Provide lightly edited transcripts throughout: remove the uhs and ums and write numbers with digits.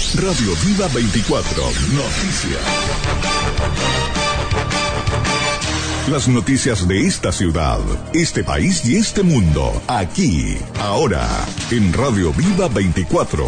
Radio Viva 24 Noticias. Las noticias de esta ciudad, este país y este mundo, aquí, ahora, en Radio Viva 24.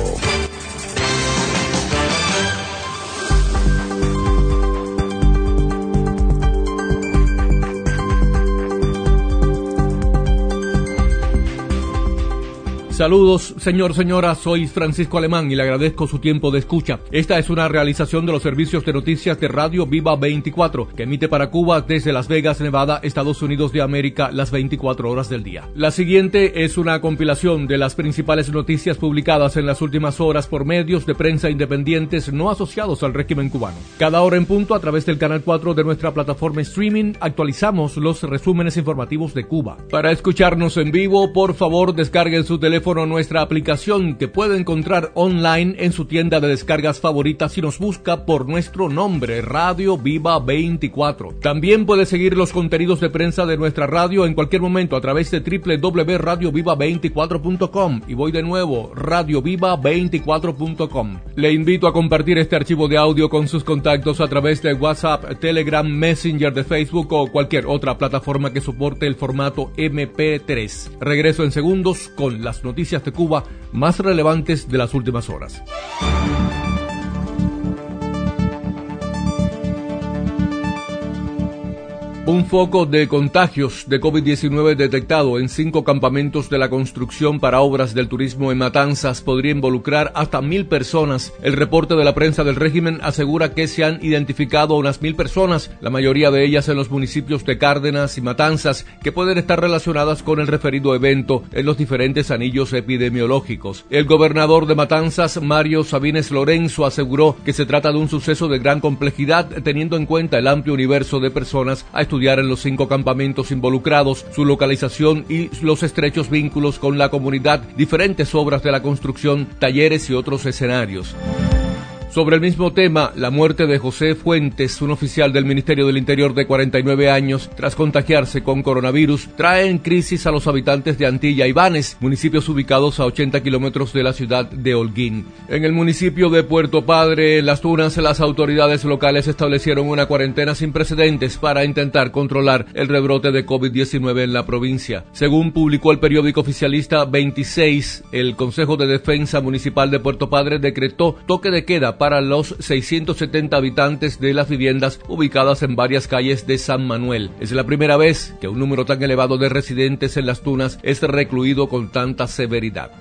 Saludos, señora, soy Francisco Alemán y le agradezco su tiempo de escucha. Esta es una realización de los servicios de noticias de Radio Viva 24, que emite para Cuba desde Las Vegas, Nevada, Estados Unidos de América, las 24 horas del día. La siguiente es una compilación de las principales noticias publicadas en las últimas horas por medios de prensa independientes no asociados al régimen cubano. Cada hora en punto, a través del canal 4 de nuestra plataforma streaming, actualizamos los resúmenes informativos de Cuba. Para escucharnos en vivo, por favor, descarguen su teléfono nuestra aplicación que puede encontrar online en su tienda de descargas favorita si nos busca por nuestro nombre, Radio Viva 24. También puede seguir los contenidos de prensa de nuestra radio en cualquier momento a través de www.radioviva24.com y voy de nuevo, radioviva24.com. Le invito a compartir este archivo de audio con sus contactos a través de WhatsApp, Telegram, Messenger de Facebook o cualquier otra plataforma que soporte el formato MP3. Regreso en segundos con las noticias de Cuba más relevantes de las últimas horas. Un foco de contagios de COVID-19 detectado en 5 campamentos de la construcción para obras del turismo en Matanzas podría involucrar hasta 1,000 personas. El reporte de la prensa del régimen asegura que se han identificado unas 1,000 personas, la mayoría de ellas en los municipios de Cárdenas y Matanzas, que pueden estar relacionadas con el referido evento en los diferentes anillos epidemiológicos. El gobernador de Matanzas, Mario Sabines Lorenzo, aseguró que se trata de un suceso de gran complejidad, teniendo en cuenta el amplio universo de personas a estudiar en los 5 campamentos involucrados, su localización y los estrechos vínculos con la comunidad, diferentes obras de la construcción, talleres y otros escenarios. Sobre el mismo tema, la muerte de José Fuentes, un oficial del Ministerio del Interior de 49 años, tras contagiarse con coronavirus, trae en crisis a los habitantes de Antilla y Banes, municipios ubicados a 80 kilómetros de la ciudad de Holguín. En el municipio de Puerto Padre, en Las Tunas, las autoridades locales establecieron una cuarentena sin precedentes para intentar controlar el rebrote de COVID-19 en la provincia. Según publicó el periódico oficialista 26, el Consejo de Defensa Municipal de Puerto Padre decretó toque de queda para los 670 habitantes de las viviendas ubicadas en varias calles de San Manuel. Es la primera vez que un número tan elevado de residentes en Las Tunas es recluido con tanta severidad.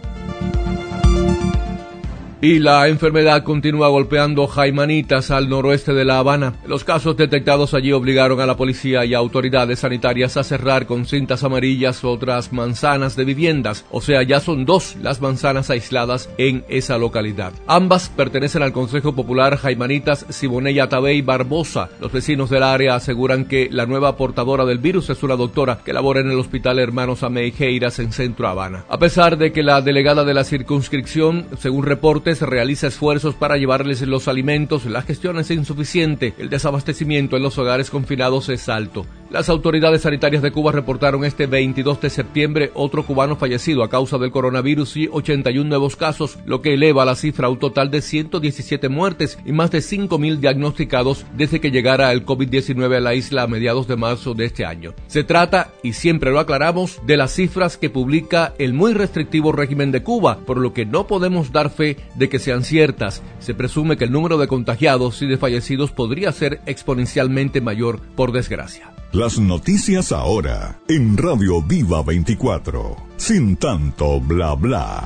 Y la enfermedad continúa golpeando Jaimanitas al noroeste de La Habana. Los casos detectados allí obligaron a la policía y autoridades sanitarias a cerrar con cintas amarillas otras manzanas de viviendas. O sea, ya son 2 las manzanas aisladas en esa localidad. Ambas pertenecen al Consejo Popular Jaimanitas Siboney Tabey Barbosa. Los vecinos del área aseguran que la nueva portadora del virus es una doctora que labora en el Hospital Hermanos Ameijeiras en Centro Habana. A pesar de que la delegada de la circunscripción, según reportes, realiza esfuerzos para llevarles los alimentos, la gestión es insuficiente, el desabastecimiento en los hogares confinados es alto. Las autoridades sanitarias de Cuba reportaron este 22 de septiembre otro cubano fallecido a causa del coronavirus y 81 nuevos casos, lo que eleva la cifra a un total de 117 muertes y más de 5,000 diagnosticados desde que llegara el COVID-19 a la isla a mediados de marzo de este año. Se trata, y siempre lo aclaramos, de las cifras que publica el muy restrictivo régimen de Cuba, por lo que no podemos dar fe de que sean ciertas. Se presume que el número de contagiados y de fallecidos podría ser exponencialmente mayor, por desgracia. Las noticias ahora en Radio Viva 24, sin tanto bla bla.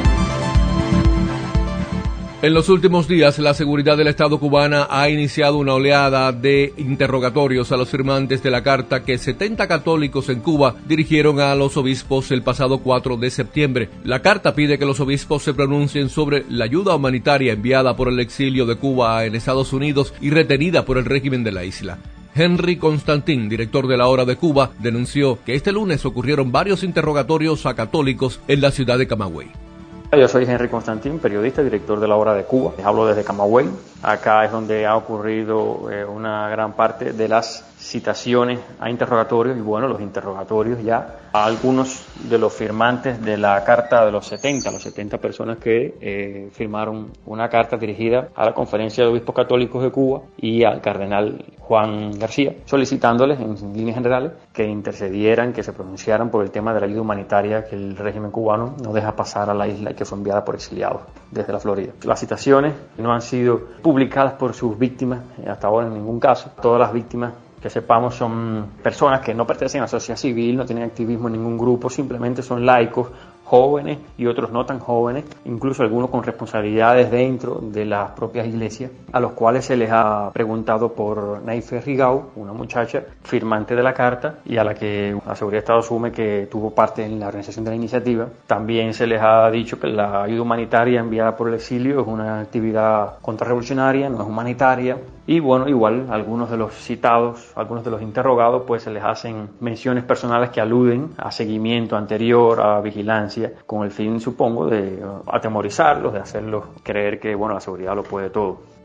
En los últimos días, la seguridad del Estado cubana ha iniciado una oleada de interrogatorios a los firmantes de la carta que 70 católicos en Cuba dirigieron a los obispos el pasado 4 de septiembre. La carta pide que los obispos se pronuncien sobre la ayuda humanitaria enviada por el exilio de Cuba en Estados Unidos y retenida por el régimen de la isla. Henry Constantin, director de La Hora de Cuba, denunció que este lunes ocurrieron varios interrogatorios a católicos en la ciudad de Camagüey. Yo soy Henry Constantín, periodista y director de La Hora de Cuba. Les hablo desde Camagüey. Acá es donde ha ocurrido una gran parte de las citaciones a interrogatorios y bueno, los interrogatorios ya a algunos de los firmantes de la carta de los 70 personas que firmaron una carta dirigida a la Conferencia de Obispos Católicos de Cuba y al cardenal Juan García, solicitándoles en líneas generales que intercedieran, que se pronunciaran por el tema de la ayuda humanitaria que el régimen cubano no deja pasar a la isla y que fue enviada por exiliados desde la Florida. Las citaciones no han sido publicadas por sus víctimas hasta ahora en ningún caso. Todas las víctimas que sepamos son personas que no pertenecen a la sociedad civil, no tienen activismo en ningún grupo, simplemente son laicos, jóvenes y otros no tan jóvenes, incluso algunos con responsabilidades dentro de las propias iglesias, a los cuales se les ha preguntado por Naife Rigau, una muchacha firmante de la carta y a la que la Seguridad de Estado asume que tuvo parte en la organización de la iniciativa. También se les ha dicho que la ayuda humanitaria enviada por el exilio es una actividad contrarrevolucionaria, no es humanitaria. Y bueno, igual algunos de los citados, algunos de los interrogados, pues se les hacen menciones personales que aluden a seguimiento anterior, a vigilancia, con el fin, supongo, de atemorizarlos, de hacerlos creer que, bueno, la seguridad lo puede todo.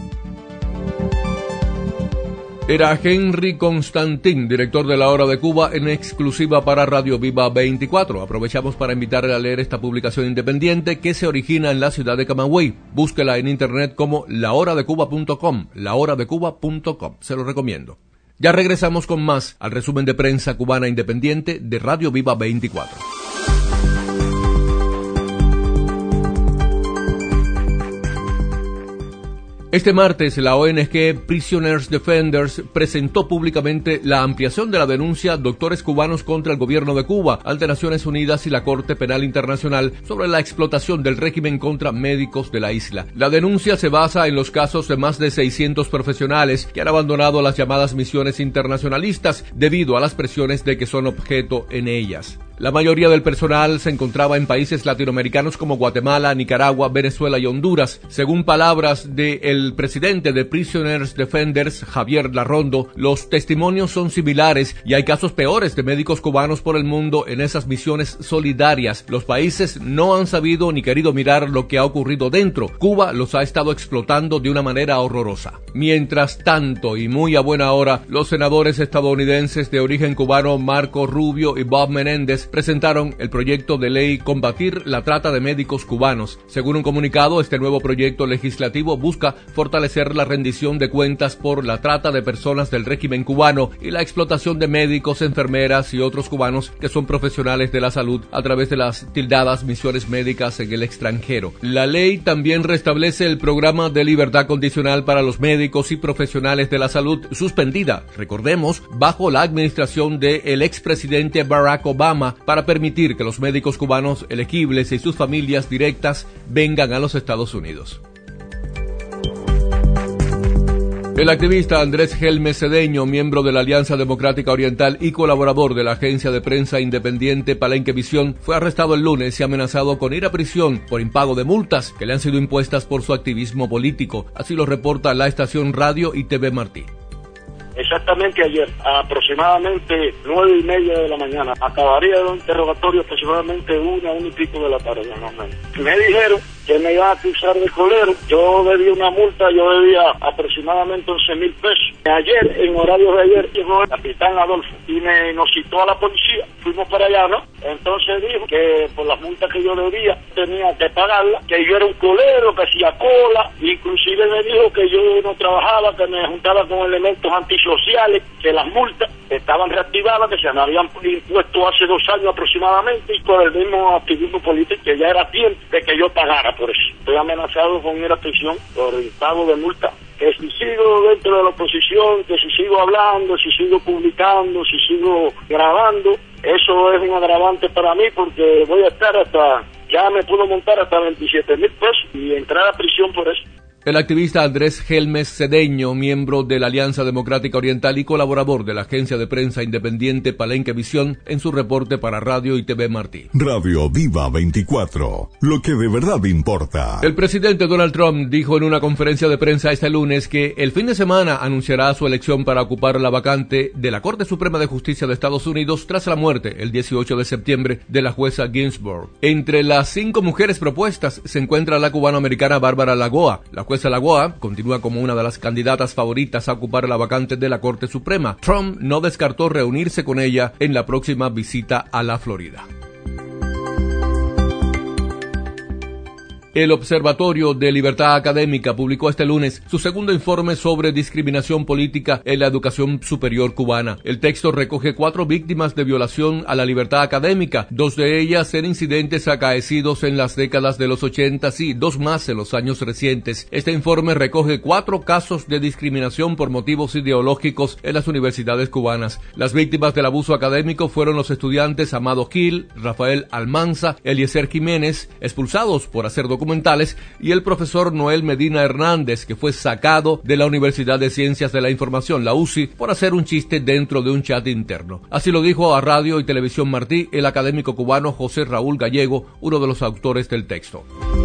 Era Henry Constantín, director de La Hora de Cuba, en exclusiva para Radio Viva 24. Aprovechamos para invitarle a leer esta publicación independiente que se origina en la ciudad de Camagüey. Búsquela en internet como lahoradecuba.com, lahoradecuba.com. Se lo recomiendo. Ya regresamos con más al resumen de prensa cubana independiente de Radio Viva 24. Este martes, la ONG Prisoners Defenders presentó públicamente la ampliación de la denuncia Doctores Cubanos contra el gobierno de Cuba ante Naciones Unidas y la Corte Penal Internacional sobre la explotación del régimen contra médicos de la isla. La denuncia se basa en los casos de más de 600 profesionales que han abandonado las llamadas misiones internacionalistas debido a las presiones de que son objeto en ellas. La mayoría del personal se encontraba en países latinoamericanos como Guatemala, Nicaragua, Venezuela y Honduras. Según palabras del presidente de Prisoners Defenders, Javier Larrondo, los testimonios son similares y hay casos peores de médicos cubanos por el mundo en esas misiones solidarias. Los países no han sabido ni querido mirar lo que ha ocurrido dentro. Cuba los ha estado explotando de una manera horrorosa. Mientras tanto, y muy a buena hora, los senadores estadounidenses de origen cubano Marco Rubio y Bob Menéndez presentaron el proyecto de ley Combatir la trata de médicos cubanos. Según un comunicado, este nuevo proyecto legislativo busca fortalecer la rendición de cuentas por la trata de personas del régimen cubano y la explotación de médicos, enfermeras y otros cubanos que son profesionales de la salud a través de las tildadas misiones médicas en el extranjero. La ley también restablece el programa de libertad condicional para los médicos y profesionales de la salud, suspendida, recordemos, bajo la administración del expresidente Barack Obama, para permitir que los médicos cubanos elegibles y sus familias directas vengan a los Estados Unidos. El activista Andrés Gelmes Cedeño, miembro de la Alianza Democrática Oriental y colaborador de la agencia de prensa independiente Palenque Visión, fue arrestado el lunes y amenazado con ir a prisión por impago de multas que le han sido impuestas por su activismo político. Así lo reporta la estación Radio y TV Martí. Exactamente ayer, aproximadamente 9:30 de la mañana, acabaría el interrogatorio aproximadamente 1:00 de la tarde, normalmente. Me dijeron que me iban a acusar de colero. Yo debía una multa, yo debía aproximadamente 11,000 pesos. Ayer, en horario de ayer, llegó el capitán Adolfo y nos citó a la policía. Fuimos para allá, ¿no? Entonces dijo que por las multas que yo debía tenía que pagarlas, que yo era un colero, que hacía cola, inclusive me dijo que yo no trabajaba, que me juntaba con elementos antisociales, que las multas estaban reactivadas, que se me habían impuesto hace 2 años aproximadamente, y por el mismo activismo político, que ya era tiempo de que yo pagara por eso. Estoy amenazado con ir a prisión por el pago de multa. Que si sigo dentro de la oposición, que si sigo hablando, si sigo publicando, si sigo grabando, eso es un agravante para mí, porque voy a estar ya me puedo montar hasta 27,000 pesos y entrar a prisión por eso. El activista Andrés Helmes Cedeño, miembro de la Alianza Democrática Oriental y colaborador de la agencia de prensa independiente Palenque Visión, en su reporte para Radio y TV Martí. Radio Viva 24, lo que de verdad importa. El presidente Donald Trump dijo en una conferencia de prensa este lunes que el fin de semana anunciará su elección para ocupar la vacante de la Corte Suprema de Justicia de Estados Unidos tras la muerte, el 18 de septiembre, de la jueza Ginsburg. Entre las 5 mujeres propuestas se encuentra la cubanoamericana Bárbara Lagoa. La jueza Lagoa continúa como una de las candidatas favoritas a ocupar la vacante de la Corte Suprema. Trump no descartó reunirse con ella en la próxima visita a la Florida. El Observatorio de Libertad Académica publicó este lunes su segundo informe sobre discriminación política en la educación superior cubana. El texto recoge 4 víctimas de violación a la libertad académica, 2 de ellas en incidentes acaecidos en las décadas de los 80 y 2 más en los años recientes. Este informe recoge 4 casos de discriminación por motivos ideológicos en las universidades cubanas. Las víctimas del abuso académico fueron los estudiantes Amado Gil, Rafael Almanza, Eliezer Jiménez, expulsados por hacer documentales, y el profesor Noel Medina Hernández, que fue sacado de la Universidad de Ciencias de la Información, la UCI, por hacer un chiste dentro de un chat interno. Así lo dijo a Radio y Televisión Martí el académico cubano José Raúl Gallego, uno de los autores del texto.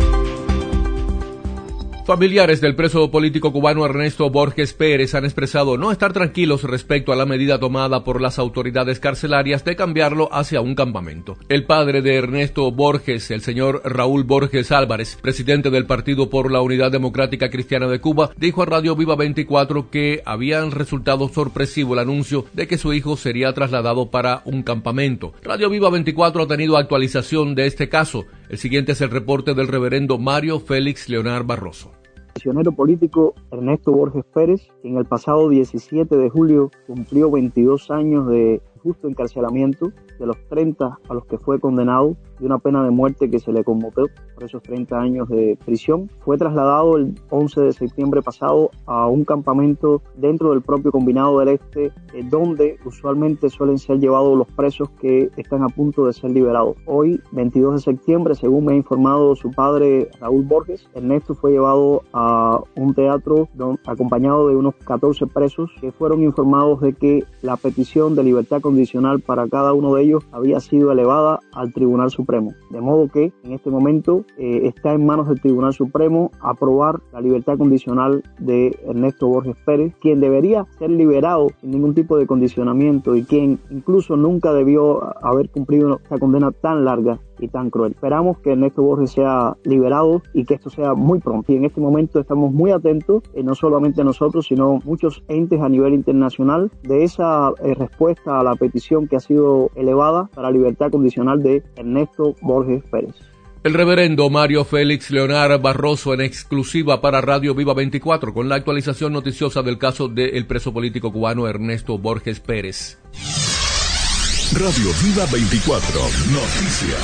Familiares del preso político cubano Ernesto Borges Pérez han expresado no estar tranquilos respecto a la medida tomada por las autoridades carcelarias de cambiarlo hacia un campamento. El padre de Ernesto Borges, el señor Raúl Borges Álvarez, presidente del Partido por la Unidad Democrática Cristiana de Cuba, dijo a Radio Viva 24 que habían resultado sorpresivo el anuncio de que su hijo sería trasladado para un campamento. Radio Viva 24 ha tenido actualización de este caso. El siguiente es el reporte del reverendo Mario Félix Leonard Barroso. El prisionero político Ernesto Borges Pérez, quien el pasado 17 de julio cumplió 22 años de justo encarcelamiento, de los 30 a los que fue condenado, de una pena de muerte que se le conmutó por esos 30 años de prisión, fue trasladado el 11 de septiembre pasado a un campamento dentro del propio Combinado del Este, donde usualmente suelen ser llevados los presos que están a punto de ser liberados. Hoy, 22 de septiembre, según me ha informado su padre Raúl Borges, Ernesto fue llevado a un teatro acompañado de unos 14 presos que fueron informados de que la petición de libertad condicional para cada uno de ellos había sido elevada al Tribunal Supremo. De modo que en este momento está en manos del Tribunal Supremo aprobar la libertad condicional de Ernesto Borges Pérez, quien debería ser liberado sin ningún tipo de condicionamiento y quien incluso nunca debió haber cumplido esta condena tan larga y tan cruel. Esperamos que Ernesto Borges sea liberado y que esto sea muy pronto. Y en este momento estamos muy atentos, no solamente nosotros, sino muchos entes a nivel internacional, de esa respuesta a la petición que ha sido elevada para la libertad condicional de Ernesto Borges Pérez. El reverendo Mario Félix Leonard Barroso en exclusiva para Radio Viva 24 con la actualización noticiosa del caso del preso político cubano Ernesto Borges Pérez. Radio Viva 24, noticias.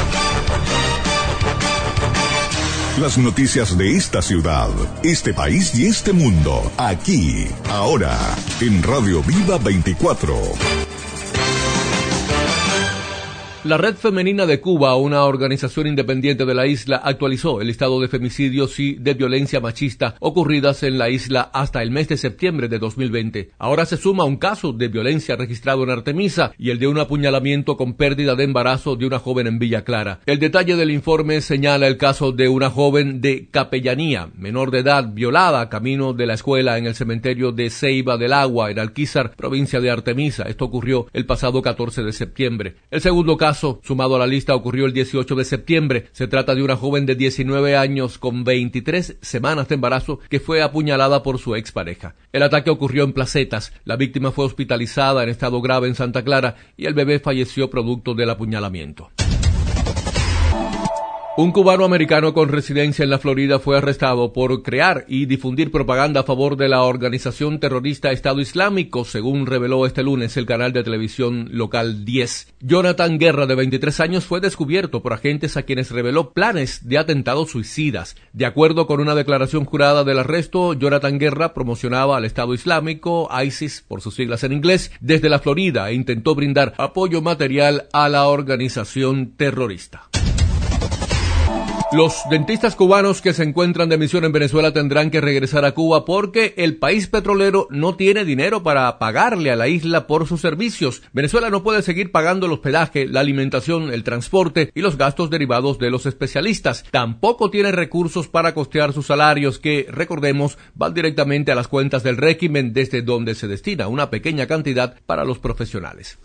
Las noticias de esta ciudad, este país y este mundo, aquí, ahora, en Radio Viva 24. La Red Femenina de Cuba, una organización independiente de la isla, actualizó el listado de femicidios y de violencia machista ocurridas en la isla hasta el mes de septiembre de 2020. Ahora se suma un caso de violencia registrado en Artemisa y el de un apuñalamiento con pérdida de embarazo de una joven en Villa Clara. El detalle del informe señala el caso de una joven de Capellanía, menor de edad, violada camino de la escuela en el cementerio de Ceiba del Agua, en Alquizar, provincia de Artemisa. Esto ocurrió el pasado 14 de septiembre. El segundo caso, sumado a la lista, ocurrió el 18 de septiembre. Se trata de una joven de 19 años con 23 semanas de embarazo que fue apuñalada por su expareja. El ataque ocurrió en Placetas. La víctima fue hospitalizada en estado grave en Santa Clara y el bebé falleció producto del apuñalamiento. Un cubano americano con residencia en la Florida fue arrestado por crear y difundir propaganda a favor de la organización terrorista Estado Islámico, según reveló este lunes el canal de televisión local 10. Jonathan Guerra, de 23 años, fue descubierto por agentes a quienes reveló planes de atentados suicidas. De acuerdo con una declaración jurada del arresto, Jonathan Guerra promocionaba al Estado Islámico, ISIS por sus siglas en inglés, desde la Florida e intentó brindar apoyo material a la organización terrorista. Los dentistas cubanos que se encuentran de misión en Venezuela tendrán que regresar a Cuba porque el país petrolero no tiene dinero para pagarle a la isla por sus servicios. Venezuela no puede seguir pagando el hospedaje, la alimentación, el transporte y los gastos derivados de los especialistas. Tampoco tiene recursos para costear sus salarios que, recordemos, van directamente a las cuentas del régimen desde donde se destina una pequeña cantidad para los profesionales.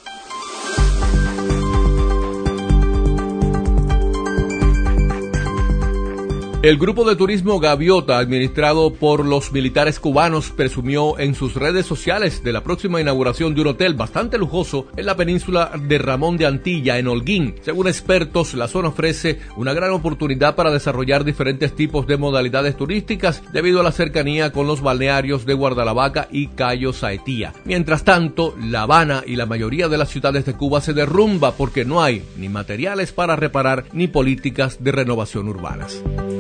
El grupo de turismo Gaviota, administrado por los militares cubanos, presumió en sus redes sociales de la próxima inauguración de un hotel bastante lujoso en la península de Ramón de Antilla, en Holguín. Según expertos, la zona ofrece una gran oportunidad para desarrollar diferentes tipos de modalidades turísticas debido a la cercanía con los balnearios de Guardalavaca y Cayo Saetía. Mientras tanto, La Habana y la mayoría de las ciudades de Cuba se derrumba porque no hay ni materiales para reparar ni políticas de renovación urbanas.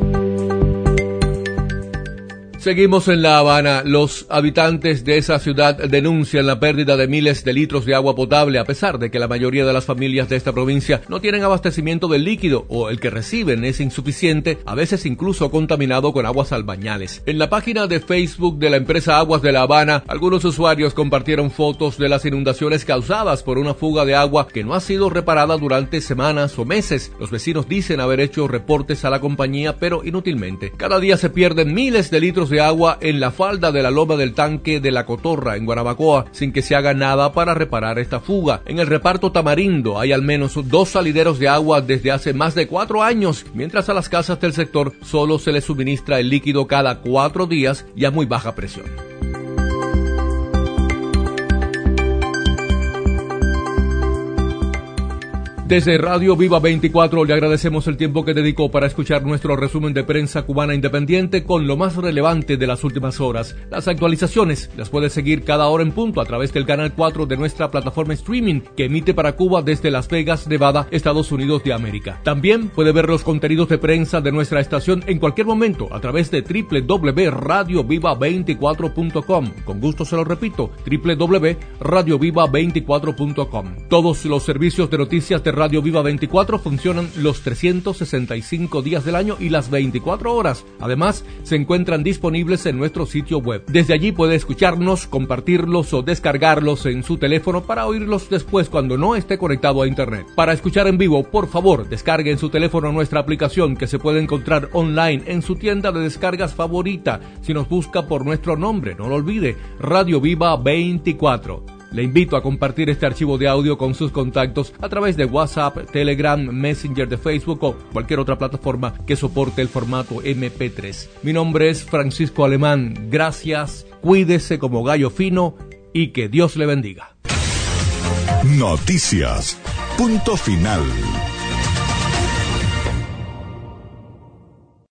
Seguimos en La Habana. Los habitantes de esa ciudad denuncian la pérdida de miles de litros de agua potable, a pesar de que la mayoría de las familias de esta provincia no tienen abastecimiento del líquido o el que reciben es insuficiente, a veces incluso contaminado con aguas albañales. En la página de Facebook de la empresa Aguas de La Habana, algunos usuarios compartieron fotos de las inundaciones causadas por una fuga de agua que no ha sido reparada durante semanas o meses. Los vecinos dicen haber hecho reportes a la compañía, pero inútilmente. Cada día se pierden miles de litros de agua en la falda de la loma del tanque de La Cotorra, en Guanabacoa, sin que se haga nada para reparar esta fuga. En el reparto Tamarindo hay al menos 2 salideros de agua desde hace más de 4 años, mientras a las casas del sector solo se les suministra el líquido cada 4 días y a muy baja presión. Desde Radio Viva 24 le agradecemos el tiempo que dedicó para escuchar nuestro resumen de prensa cubana independiente con lo más relevante de las últimas horas. Las actualizaciones las puede seguir cada hora en punto a través del canal 4 de nuestra plataforma streaming que emite para Cuba desde Las Vegas, Nevada, Estados Unidos de América. También puede ver los contenidos de prensa de nuestra estación en cualquier momento a través de www.radioviva24.com. Con gusto se lo repito, www.radioviva24.com. Todos los servicios de noticias de Radio Viva 24 funcionan los 365 días del año y las 24 horas. Además, se encuentran disponibles en nuestro sitio web. Desde allí puede escucharnos, compartirlos o descargarlos en su teléfono para oírlos después cuando no esté conectado a internet. Para escuchar en vivo, por favor, descargue en su teléfono nuestra aplicación que se puede encontrar online en su tienda de descargas favorita. Si nos busca por nuestro nombre, no lo olvide, Radio Viva 24. Le invito a compartir este archivo de audio con sus contactos a través de WhatsApp, Telegram, Messenger de Facebook o cualquier otra plataforma que soporte el formato MP3. Mi nombre es Francisco Alemán. Gracias, cuídese como gallo fino y que Dios le bendiga. Noticias. Punto final.